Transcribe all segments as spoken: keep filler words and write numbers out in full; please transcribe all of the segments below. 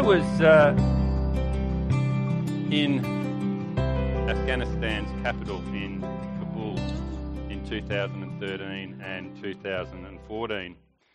was uh, in Afghanistan's capital in Kabul in two thousand thirteen and two thousand fourteen.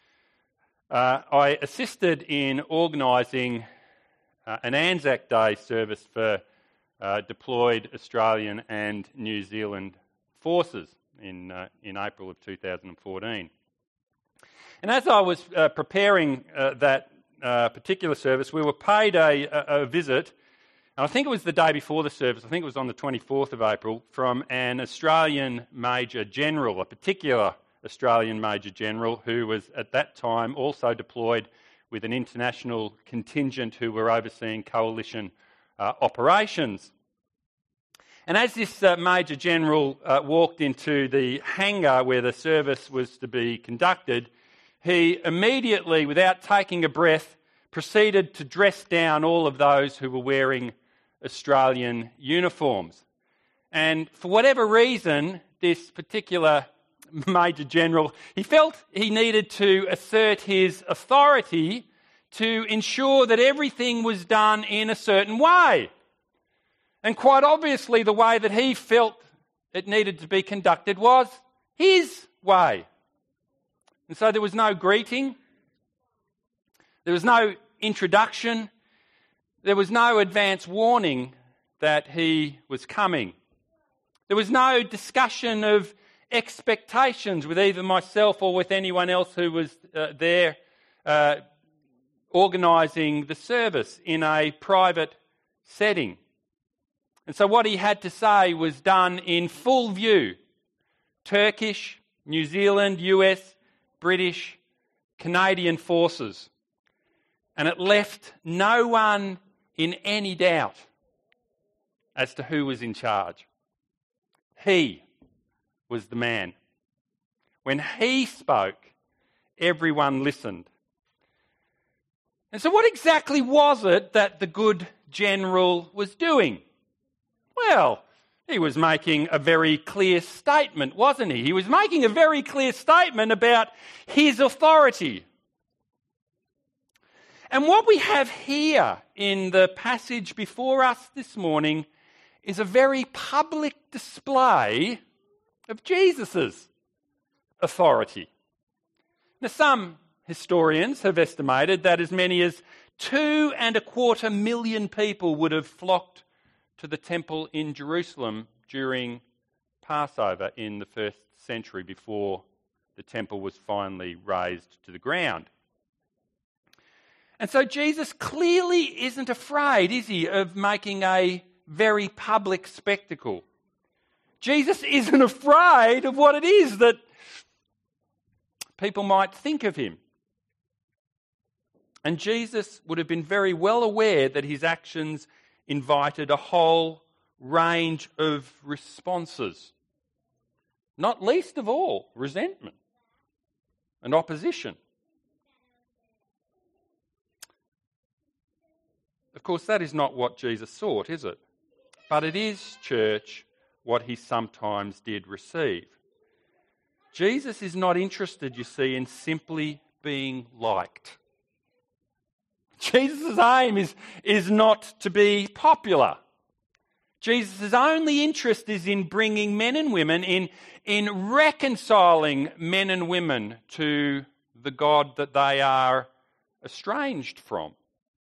Uh, I assisted in organising uh, an Anzac Day service for uh, deployed Australian and New Zealand forces in uh, in April of two thousand fourteen. And as I was uh, preparing uh, that uh, particular service, we were paid a, a, a visit, and I think it was the day before the service, I think it was on the twenty-fourth of April, from an Australian Major General, a particular Australian Major General who was at that time also deployed with an international contingent who were overseeing coalition uh, operations. And as this uh, Major General uh, walked into the hangar where the service was to be conducted, he immediately, without taking a breath, proceeded to dress down all of those who were wearing Australian uniforms. And for whatever reason, this particular Major General, he felt he needed to assert his authority to ensure that everything was done in a certain way. And quite obviously, the way that he felt it needed to be conducted was his way. And so there was no greeting, there was no introduction, there was no advance warning that he was coming. There was no discussion of expectations with either myself or with anyone else who was uh, there uh, organising the service in a private setting. And so what he had to say was done in full view. Turkish, New Zealand, U S, British, Canadian forces. And it left no one in any doubt as to who was in charge. He was the man. When he spoke, everyone listened. And so what exactly was it that the good general was doing? Well, he was making a very clear statement, wasn't he? He was making a very clear statement about his authority. And what we have here in the passage before us this morning is a very public display of Jesus' authority. Now, some historians have estimated that as many as two and a quarter million people would have flocked to the temple in Jerusalem during Passover in the first century before the temple was finally razed to the ground. And so Jesus clearly isn't afraid, is he, of making a very public spectacle. Jesus isn't afraid of what it is that people might think of him. And Jesus would have been very well aware that his actions invited a whole range of responses, not least of all resentment and opposition. Of course, that is not what Jesus sought, is it? But it is, church, what he sometimes did receive. Jesus is not interested, you see, in simply being liked. Jesus' aim is, is not to be popular. Jesus' only interest is in bringing men and women, in, in reconciling men and women to the God that they are estranged from.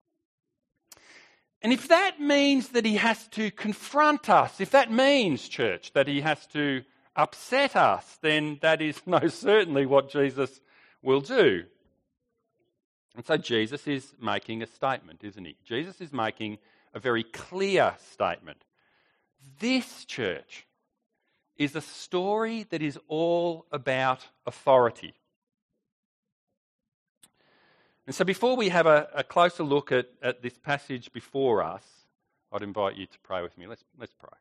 And if that means that he has to confront us, if that means, church, that he has to upset us, then that is most certainly what Jesus will do. And so Jesus is making a statement, isn't he? Jesus is making a very clear statement. This, church, is a story that is all about authority. And so before we have a, a closer look at, at this passage before us, I'd invite you to pray with me. Let's, let's pray.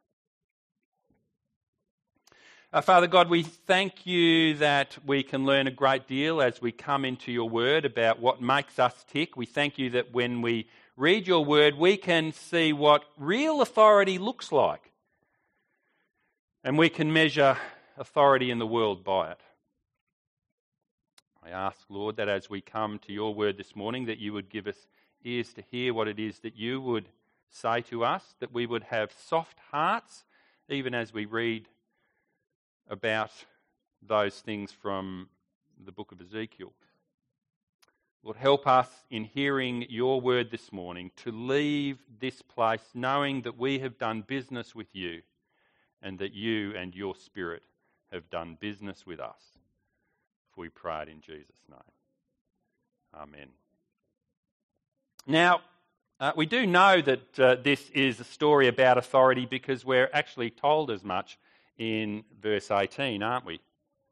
Uh, Father God, we thank you that we can learn a great deal as we come into your word about what makes us tick. We thank you that when we read your word, we can see what real authority looks like. And we can measure authority in the world by it. I ask, Lord, that as we come to your word this morning, that you would give us ears to hear what it is that you would say to us, that we would have soft hearts, even as we read about those things from the book of Ezekiel. Lord, help us in hearing your word this morning to leave this place knowing that we have done business with you and that you and your Spirit have done business with us. For we pray it in Jesus' name. Amen. Now, uh, we do know that uh, this is a story about authority because we're actually told as much in verse eighteen, aren't we?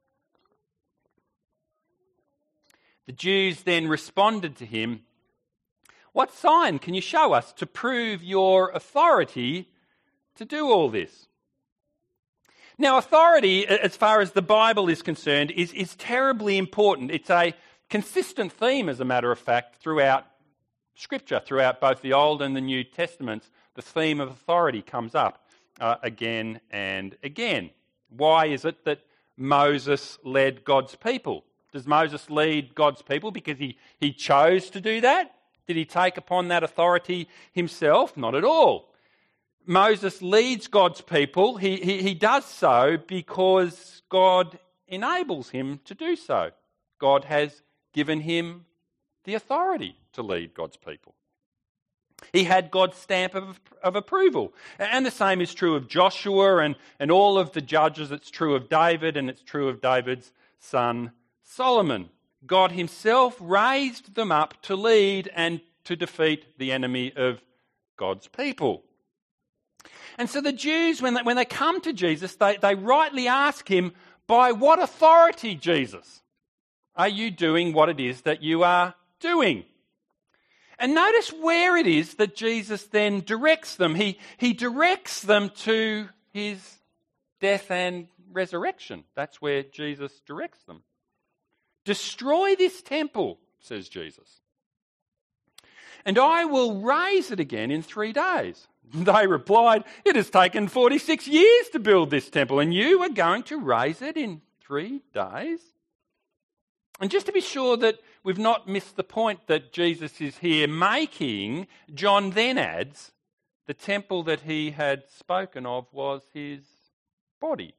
The Jews then responded to him, "What sign can you show us to prove your authority to do all this?" Now, authority, as far as the Bible is concerned, is, is terribly important. It's a consistent theme, as a matter of fact, throughout Scripture, throughout both the Old and the New Testaments. The theme of authority comes up uh, again and again. Why is it that Moses led God's people? Does Moses lead God's people because he, he chose to do that? Did he take upon that authority himself? Not at all. Moses leads God's people. He, he, he does so because God enables him to do so. God has given him the authority to lead God's people. He had God's stamp of, of approval. And the same is true of Joshua and, and all of the judges. It's true of David and it's true of David's son Solomon. God himself raised them up to lead and to defeat the enemy of God's people. And so the Jews, when they, when they come to Jesus, they, they rightly ask him, by what authority, Jesus, are you doing what it is that you are doing? And notice where it is that Jesus then directs them. He, he directs them to his death and resurrection. That's where Jesus directs them. Destroy this temple, says Jesus, and I will raise it again in three days. They replied, it has taken forty-six years to build this temple, and you are going to raise it in three days? And just to be sure that we've not missed the point that Jesus is here making, John then adds, the temple that he had spoken of was his body.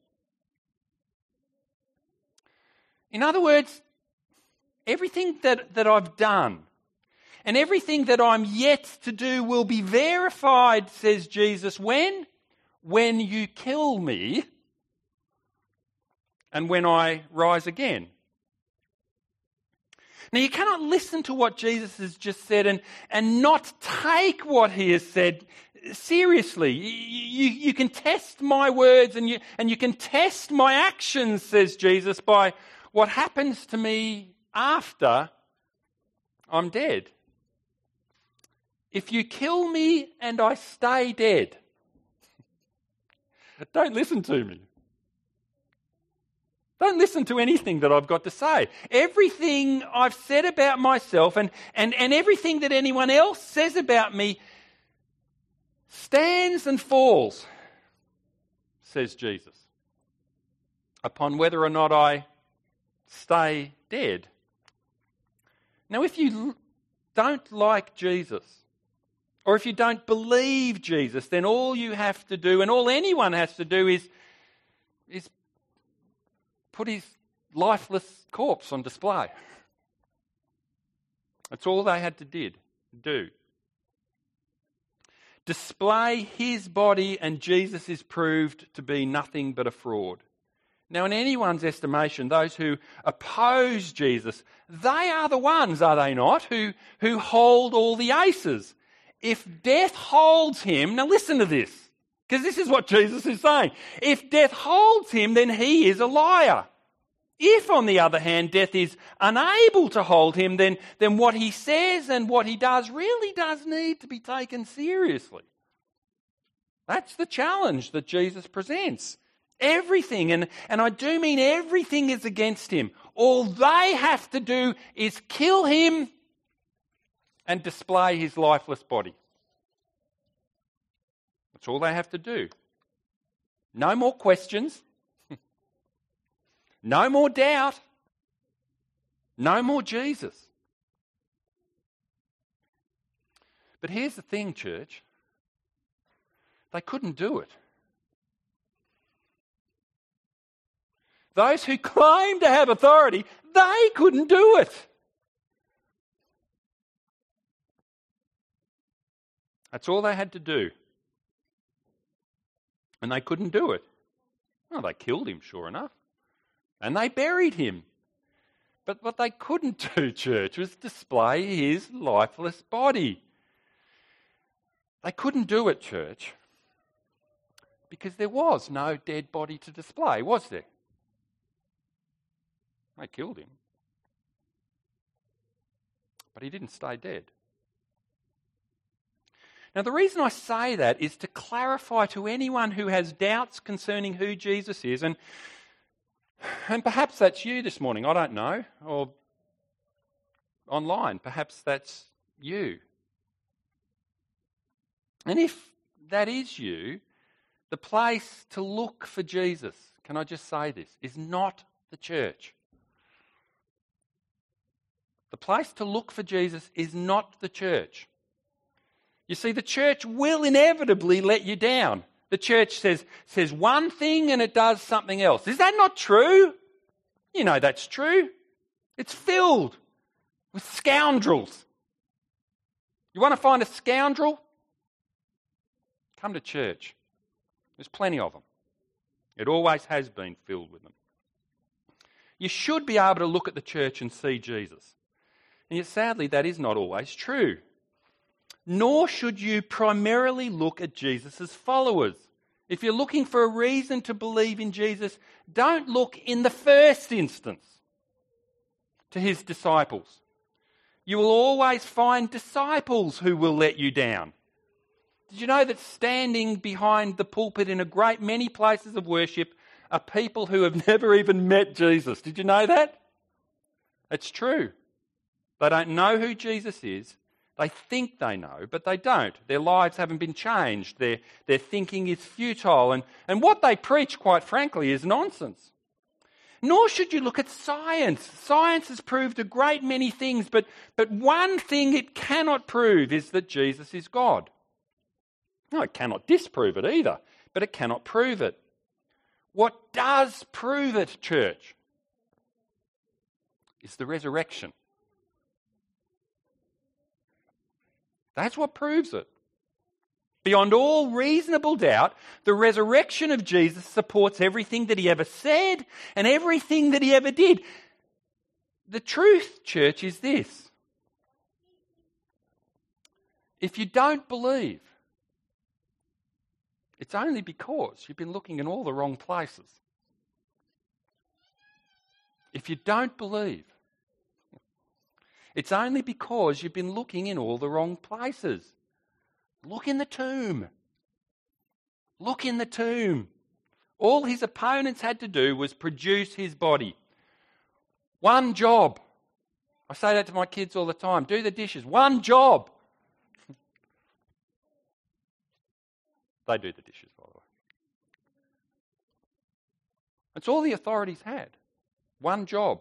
In other words, everything that, that I've done and everything that I'm yet to do will be verified, says Jesus, when? When you kill me and when I rise again. Now, you cannot listen to what Jesus has just said and, and not take what he has said seriously. You, you, you can test my words and you, and you can test my actions, says Jesus, by what happens to me after I'm dead. If you kill me and I stay dead, don't listen to me. Don't listen to anything that I've got to say. Everything I've said about myself and, and, and everything that anyone else says about me stands and falls, says Jesus, upon whether or not I stay dead. Now, if you don't like Jesus, or if you don't believe Jesus, then all you have to do, and all anyone has to do, is, is put his lifeless corpse on display. That's all they had to did, do. Display his body, and Jesus is proved to be nothing but a fraud. Now, in anyone's estimation, those who oppose Jesus, they are the ones, are they not, who, who hold all the aces. If death holds him, now listen to this, because this is what Jesus is saying. If death holds him, then he is a liar. If, on the other hand, death is unable to hold him, then, then what he says and what he does really does need to be taken seriously. That's the challenge that Jesus presents. Everything, and, and I do mean everything, is against him. All they have to do is kill him and display his lifeless body. That's all they have to do. No more questions. No more doubt. No more Jesus. But here's the thing, church. They couldn't do it. Those who claim to have authority, they couldn't do it. That's all they had to do. And they couldn't do it. Well, they killed him, sure enough. And they buried him. But what they couldn't do, church, was display his lifeless body. They couldn't do it, church, because there was no dead body to display, was there? They killed him. But he didn't stay dead. Now, the reason I say that is to clarify to anyone who has doubts concerning who Jesus is, and, and perhaps that's you this morning, I don't know, or online, perhaps that's you. And if that is you, the place to look for Jesus, can I just say this, is not the church. The place to look for Jesus is not the church. You see, the church will inevitably let you down. The church says, says one thing and it does something else. Is that not true? You know that's true. It's filled with scoundrels. You want to find a scoundrel? Come to church. There's plenty of them. It always has been filled with them. You should be able to look at the church and see Jesus. And yet sadly that is not always true. Nor should you primarily look at Jesus' followers. If you're looking for a reason to believe in Jesus, don't look in the first instance to his disciples. You will always find disciples who will let you down. Did you know that standing behind the pulpit in a great many places of worship are people who have never even met Jesus? Did you know that? It's true. They don't know who Jesus is. They think they know, but they don't. Their lives haven't been changed. Their, their thinking is futile. And, and what they preach, quite frankly, is nonsense. Nor should you look at science. Science has proved a great many things, but, but one thing it cannot prove is that Jesus is God. No, it cannot disprove it either, but it cannot prove it. What does prove it, church, is the resurrection. That's what proves it. Beyond all reasonable doubt, the resurrection of Jesus supports everything that he ever said and everything that he ever did. The truth, church, is this. If you don't believe, it's only because you've been looking in all the wrong places. If you don't believe, it's only because you've been looking in all the wrong places. Look in the tomb. Look in the tomb. All his opponents had to do was produce his body. One job. I say that to my kids all the time. Do the dishes. One job. They do the dishes, by the way. That's all the authorities had. One job.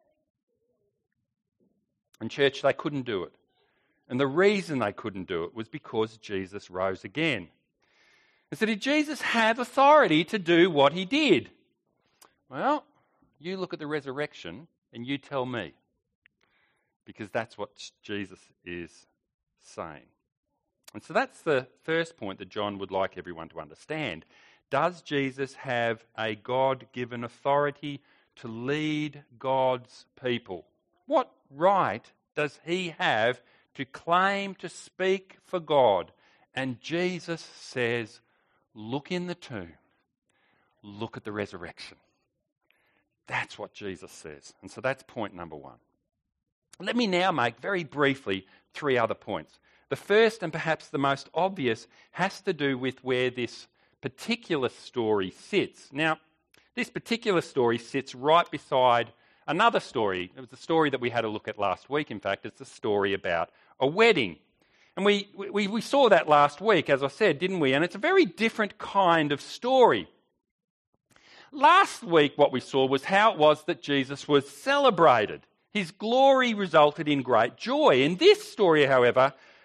And church, they couldn't do it. And the reason they couldn't do it was because Jesus rose again. And so did Jesus have authority to do what he did? Well, you look at the resurrection and you tell me. Because that's what Jesus is saying. And so that's the first point that John would like everyone to understand. Does Jesus have a God-given authority to lead God's people? What right does he have to claim to speak for God? And Jesus says, look in the tomb. Look at the resurrection. That's what Jesus says. And so that's point number one. Let me now make very briefly three other points. The first and perhaps the most obvious has to do with where this particular story sits. Now, this particular story sits right beside another story. It was the story that we had a look at last week. In fact, it's a story about a wedding. And we, we, we saw that last week, as I said, didn't we? And it's a very different kind of story. Last week, what we saw was how it was that Jesus was celebrated. His glory resulted in great joy. In this story, however,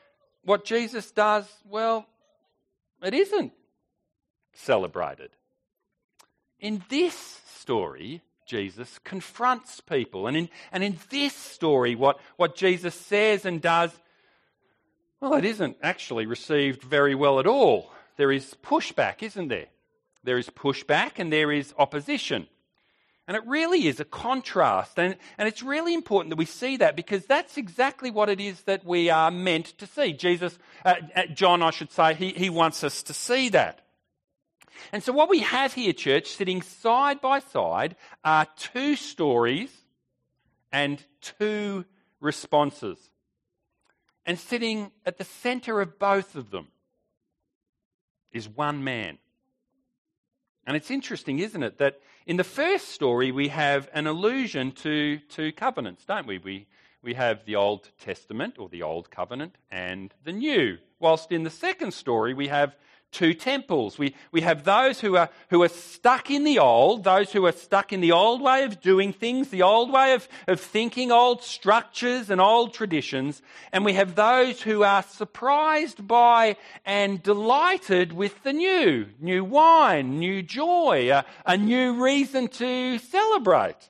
what Jesus does, well, it isn't celebrated. In this story, Jesus confronts people. And in, and in this story, what, what Jesus says and does, well, it isn't actually received very well at all. There is pushback, isn't there? There is pushback and there is opposition. And it really is a contrast. And, and it's really important that we see that, because that's exactly what it is that we are meant to see. Jesus, uh, John, I should say, he, he wants us to see that. And so what we have here, church, sitting side by side, are two stories and two responses. And sitting at the centre of both of them is one man. And it's interesting, isn't it, that in the first story we have an allusion to two covenants, don't we? We we have the Old Testament, or the Old Covenant, and the New. Whilst in the second story we have two temples. We we have those who are who are stuck in the old, those who are stuck in the old way of doing things, the old way of, of thinking, old structures and old traditions, and we have those who are surprised by and delighted with the new, new wine, new joy, a, a new reason to celebrate.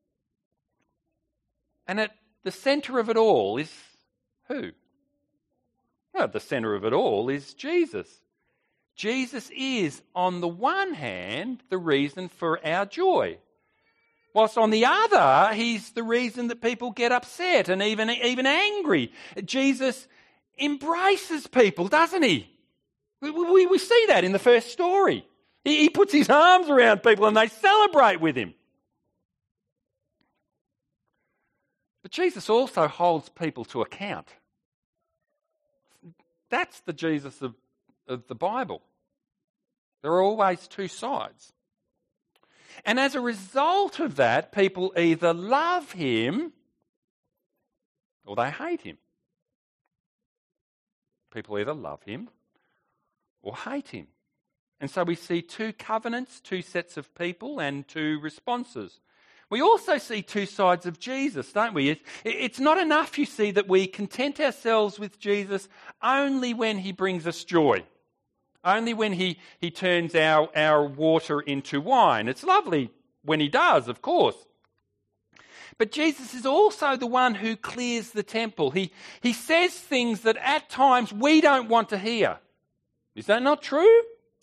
And at the centre of it all is who? Well, at the centre of it all is Jesus. Jesus is, on the one hand, the reason for our joy. Whilst on the other, he's the reason that people get upset and even, even angry. Jesus embraces people, doesn't he? We, we, we see that in the first story. He, he puts his arms around people and they celebrate with him. But Jesus also holds people to account. That's the Jesus of of the Bible. There are always two sides. And as a result of that, people either love him or they hate him. People either love him or hate him. And so we see two covenants, two sets of people, and two responses. We also see two sides of Jesus, don't we? It's not enough, you see, that we content ourselves with Jesus only when he brings us joy. Only when he, he turns our, our water into wine. It's lovely when he does, of course. But Jesus is also the one who clears the temple. He, he says things that at times we don't want to hear. Is that not true?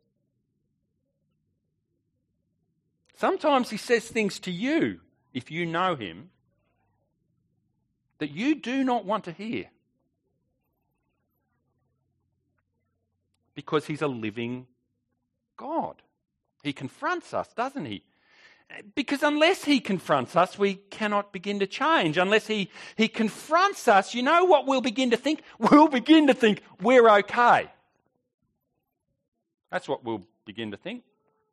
Sometimes he says things to you, if you know him, that you do not want to hear. Because he's a living God. He confronts us, doesn't he? Because unless he confronts us, we cannot begin to change. Unless he, he confronts us, you know what we'll begin to think? We'll begin to think we're okay. That's what we'll begin to think.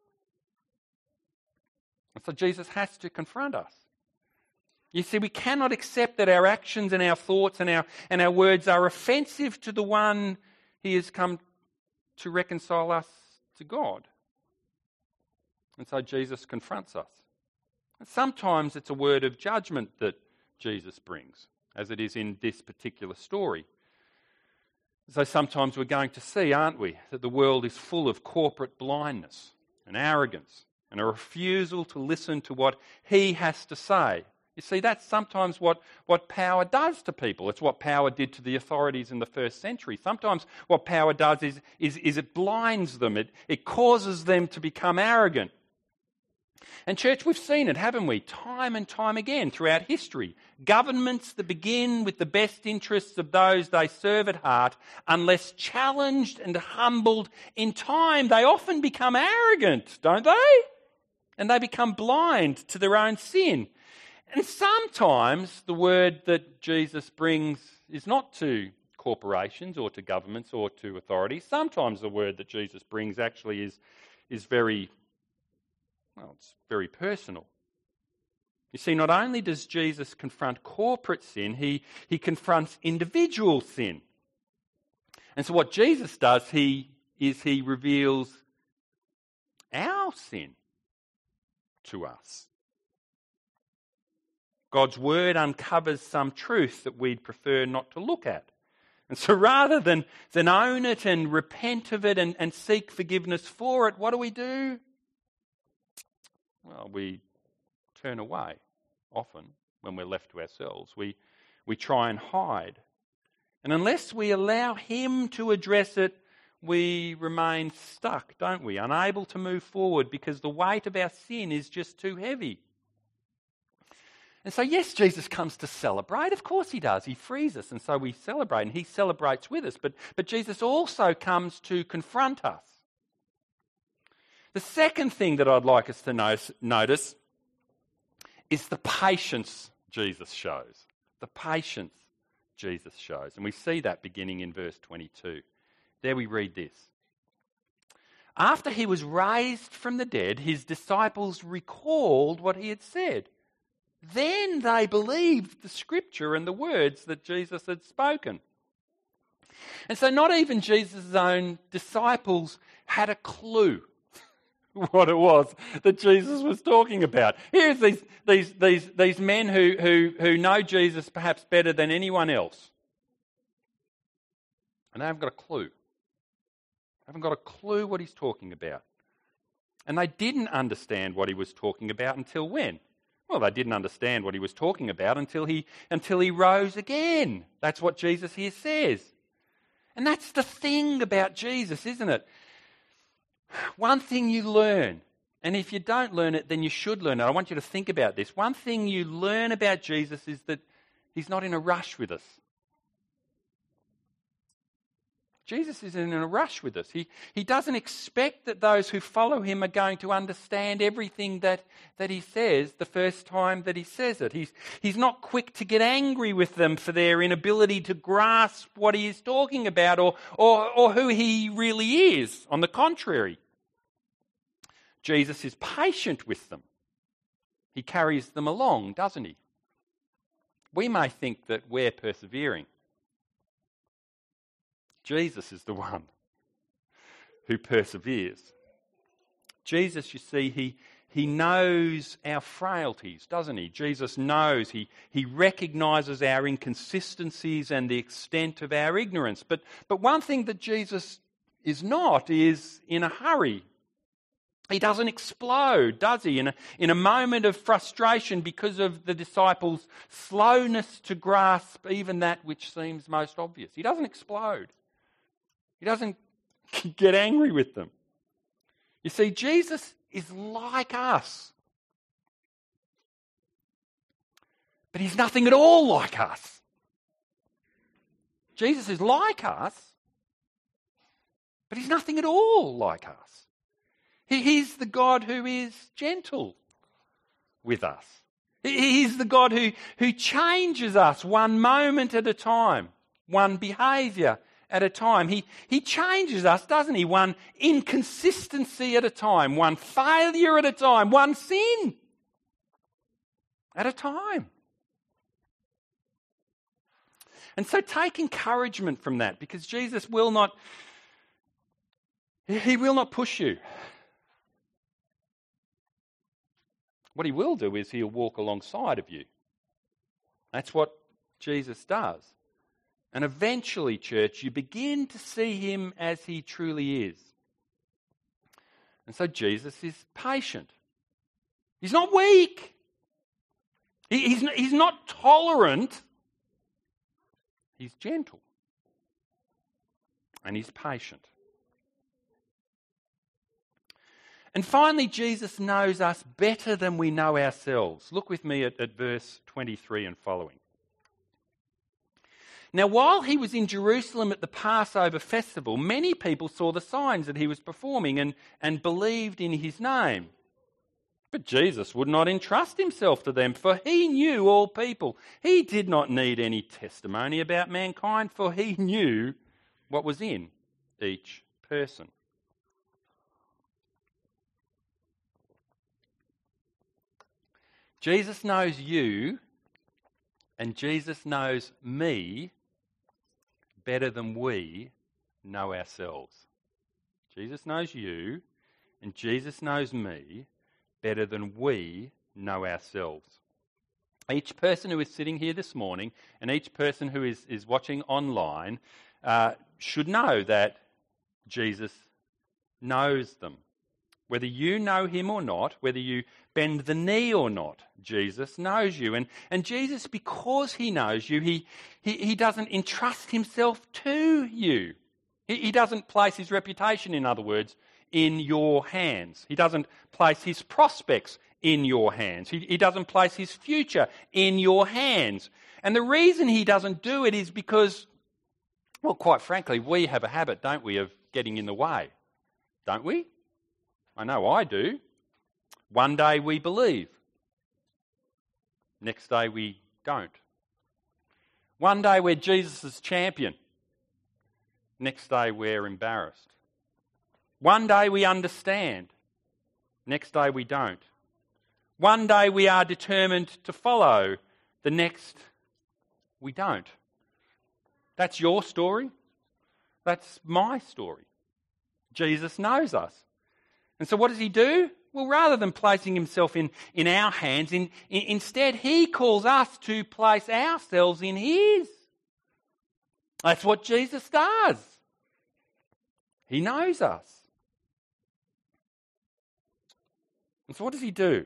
And so Jesus has to confront us. You see, we cannot accept that our actions and our thoughts and our, and our words are offensive to the one he has come to reconcile us to God. And so Jesus confronts us. And sometimes it's a word of judgment that Jesus brings, as it is in this particular story. So sometimes we're going to see, aren't we, that the world is full of corporate blindness and arrogance and a refusal to listen to what he has to say. You see, that's sometimes what, what power does to people. It's what power did to the authorities in the first century. Sometimes what power does is, is, is it blinds them. It, it causes them to become arrogant. And church, we've seen it, haven't we? Time and time again throughout history. Governments that begin with the best interests of those they serve at heart, unless challenged and humbled in time, they often become arrogant, don't they? And they become blind to their own sin. And sometimes the word that Jesus brings is not to corporations or to governments or to authorities. Sometimes the word that Jesus brings actually is, is very, well, it's very personal. You see, not only does Jesus confront corporate sin, he, he confronts individual sin. And so what Jesus does he is he reveals our sin to us. God's word uncovers some truth that we'd prefer not to look at. And so rather than, than own it and repent of it and, and seek forgiveness for it, what do we do? Well, we turn away often when we're left to ourselves. We, we try and hide. And unless we allow him to address it, we remain stuck, don't we? Unable to move forward because the weight of our sin is just too heavy. And so, yes, Jesus comes to celebrate. Of course he does. He frees us, and so we celebrate, and he celebrates with us. But, but Jesus also comes to confront us. The second thing that I'd like us to notice, notice is the patience Jesus shows. The patience Jesus shows. And we see that beginning in verse twenty-two. There we read this. After he was raised from the dead, his disciples recalled what he had said. Then they believed the scripture and the words that Jesus had spoken. And so not even Jesus' own disciples had a clue what it was that Jesus was talking about. Here's these these these these men who who who know Jesus perhaps better than anyone else. And they haven't got a clue. They haven't got a clue what he's talking about. And they didn't understand what he was talking about until when? Well, they didn't understand what he was talking about until he until he rose again. That's what Jesus here says. And that's the thing about Jesus, isn't it? One thing you learn, and if you don't learn it, then you should learn it. I want you to think about this. One thing you learn about Jesus is that he's not in a rush with us. Jesus isn't in a rush with us. He, he doesn't expect that those who follow him are going to understand everything that, that he says the first time that he says it. He's, he's not quick to get angry with them for their inability to grasp what he is talking about or, or, or who he really is. On the contrary, Jesus is patient with them. He carries them along, doesn't he? We may think that we're persevering. Jesus is the one who perseveres. Jesus, you see, he, he knows our frailties, doesn't he? Jesus knows, he, he recognises our inconsistencies and the extent of our ignorance. But, but one thing that Jesus is not is in a hurry. He doesn't explode, does he? In a, in a moment of frustration because of the disciples' slowness to grasp even that which seems most obvious. He doesn't explode. He doesn't get angry with them. You see, Jesus is like us. But he's nothing at all like us. Jesus is like us, but he's nothing at all like us. He, he's the God who is gentle with us. He, he's the God who, who changes us one moment at a time, one behaviour at a time. He, he changes us, doesn't he? One inconsistency at a time, one failure at a time, one sin at a time. And so take encouragement from that, because Jesus will not, he will not push you. What he will do is he'll walk alongside of you. That's what Jesus does. And eventually, church, you begin to see him as he truly is. And so Jesus is patient. He's not weak. He, he's, he's not tolerant. He's gentle. And he's patient. And finally, Jesus knows us better than we know ourselves. Look with me at, at verse twenty-three and following. Now, while he was in Jerusalem at the Passover festival, many people saw the signs that he was performing and, and believed in his name. But Jesus would not entrust himself to them, for he knew all people. He did not need any testimony about mankind, for he knew what was in each person. Jesus knows you, and Jesus knows me better than we know ourselves. Jesus knows you, and Jesus knows me better than we know ourselves. each person who is sitting here this morning and each person who is, is watching online uh, should know that Jesus knows them. Whether you know him or not, whether you bend the knee or not, Jesus knows you. And, and Jesus, because he knows you, he, he, he doesn't entrust himself to you. He, he doesn't place his reputation, in other words, in your hands. He doesn't place his prospects in your hands. He, he doesn't place his future in your hands. And the reason he doesn't do it is because, well, quite frankly, we have a habit, don't we, of getting in the way, don't we? I know I do. One day we believe. Next day we don't. One day we're Jesus' champion. Next day we're embarrassed. One day we understand. Next day we don't. One day we are determined to follow. The next we don't. That's your story. That's my story. Jesus knows us. And so what does he do? Well, rather than placing himself in, in our hands, in, in, instead he calls us to place ourselves in his. That's what Jesus does. He knows us. And so what does he do?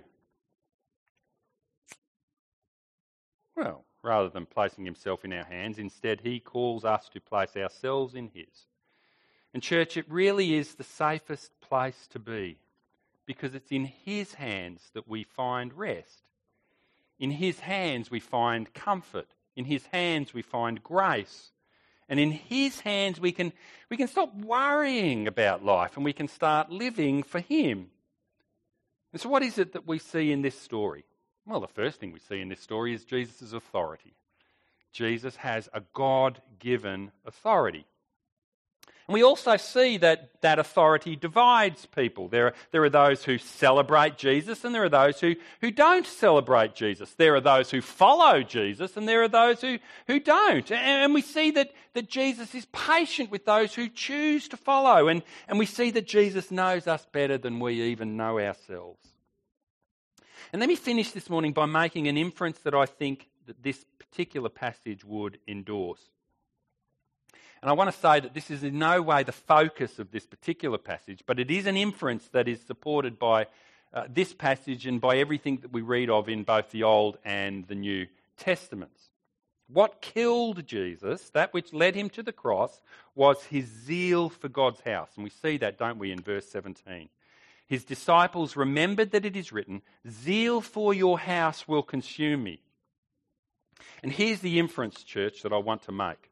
Well, rather than placing himself in our hands, instead he calls us to place ourselves in his. And church, it really is the safest place to be, because it's in his hands that we find rest. In his hands we find comfort. In his hands we find grace. And in his hands we can, we can stop worrying about life and we can start living for him. And so what is it that we see in this story? Well, the first thing we see in this story is Jesus' authority. Jesus has a God-given authority. And we also see that that authority divides people. There are, there are those who celebrate Jesus and there are those who, who don't celebrate Jesus. There are those who follow Jesus and there are those who, who don't. And we see that, that Jesus is patient with those who choose to follow. And, and we see that Jesus knows us better than we even know ourselves. And let me finish this morning by making an inference that I think that this particular passage would endorse. And I want to say that this is in no way the focus of this particular passage, but it is an inference that is supported by uh, this passage and by everything that we read of in both the Old and the New Testaments. What killed Jesus, that which led him to the cross, was his zeal for God's house. And we see that, don't we, in verse seventeen. His disciples remembered that it is written, "Zeal for your house will consume me." And here's the inference, church, that I want to make.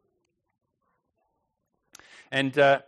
And uh,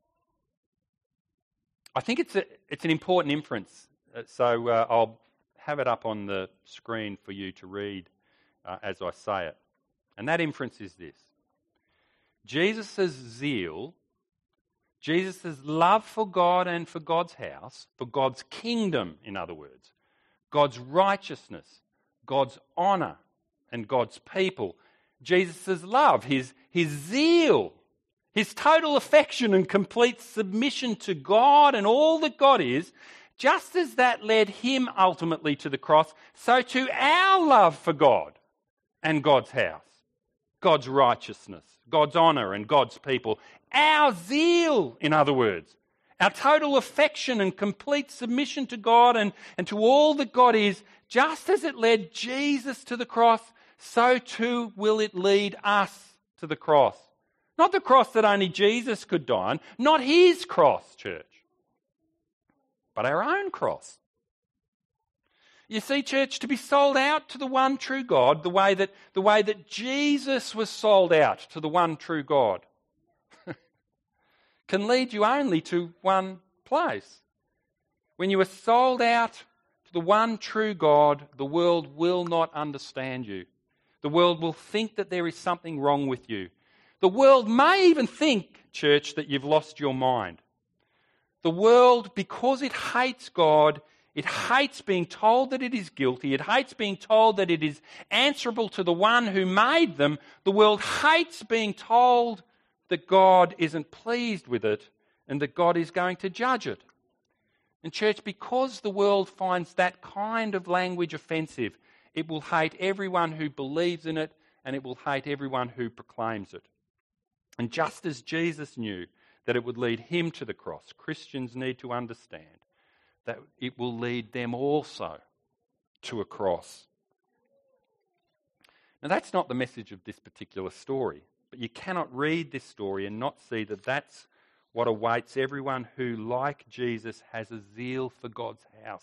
I think it's a, it's an important inference. Uh, so uh, I'll have it up on the screen for you to read uh, as I say it. And that inference is this. Jesus' zeal, Jesus' love for God and for God's house, for God's kingdom, in other words, God's righteousness, God's honour, and God's people, Jesus' love, his, his zeal, his total affection and complete submission to God and all that God is, just as that led him ultimately to the cross, so too our love for God and God's house, God's righteousness, God's honour and God's people, our zeal, in other words, our total affection and complete submission to God and, and to all that God is, just as it led Jesus to the cross, so too will it lead us to the cross. Not the cross that only Jesus could die on, not his cross, church, but our own cross. You see, church, to be sold out to the one true God, the way that, the way that Jesus was sold out to the one true God, can lead you only to one place. When you are sold out to the one true God, the world will not understand you. The world will think that there is something wrong with you. The world may even think, church, that you've lost your mind. The world, because it hates God, it hates being told that it is guilty. It hates being told that it is answerable to the one who made them. The world hates being told that God isn't pleased with it and that God is going to judge it. And church, because the world finds that kind of language offensive, it will hate everyone who believes in it, and it will hate everyone who proclaims it. And just as Jesus knew that it would lead him to the cross, Christians need to understand that it will lead them also to a cross. Now, that's not the message of this particular story, but you cannot read this story and not see that that's what awaits everyone who, like Jesus, has a zeal for God's house.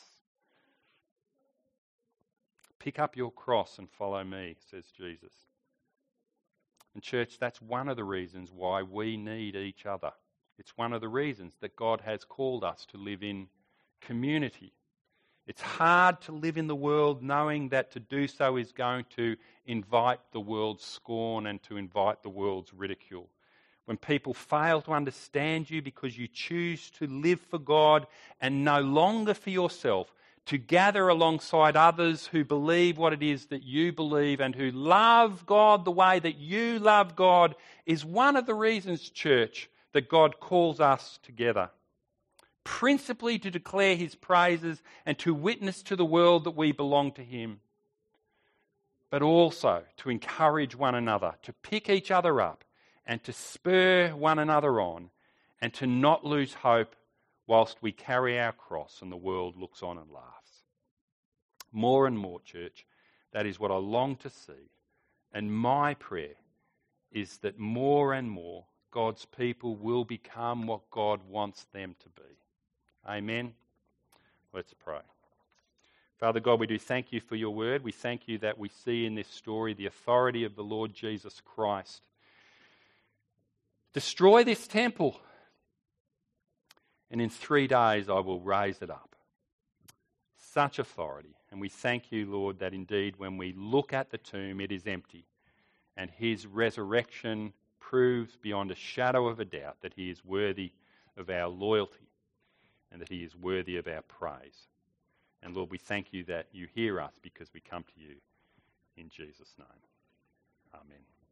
Pick up your cross and follow me, says Jesus. And church, that's one of the reasons why we need each other. It's one of the reasons that God has called us to live in community. It's hard to live in the world knowing that to do so is going to invite the world's scorn and to invite the world's ridicule. When people fail to understand you because you choose to live for God and no longer for yourself, to gather alongside others who believe what it is that you believe and who love God the way that you love God, is one of the reasons, church, that God calls us together. Principally to declare his praises and to witness to the world that we belong to him, but also to encourage one another, to pick each other up and to spur one another on, and to not lose hope whilst we carry our cross and the world looks on and laughs. More and more, church, that is what I long to see. And my prayer is that more and more God's people will become what God wants them to be. Amen. Let's pray. Father God, we do thank you for your word. We thank you that we see in this story the authority of the Lord Jesus Christ. Destroy this temple, and in three days I will raise it up. Such authority. And we thank you, Lord, that indeed when we look at the tomb, it is empty. And his resurrection proves beyond a shadow of a doubt that he is worthy of our loyalty and that he is worthy of our praise. And Lord, we thank you that you hear us because we come to you in Jesus' name. Amen.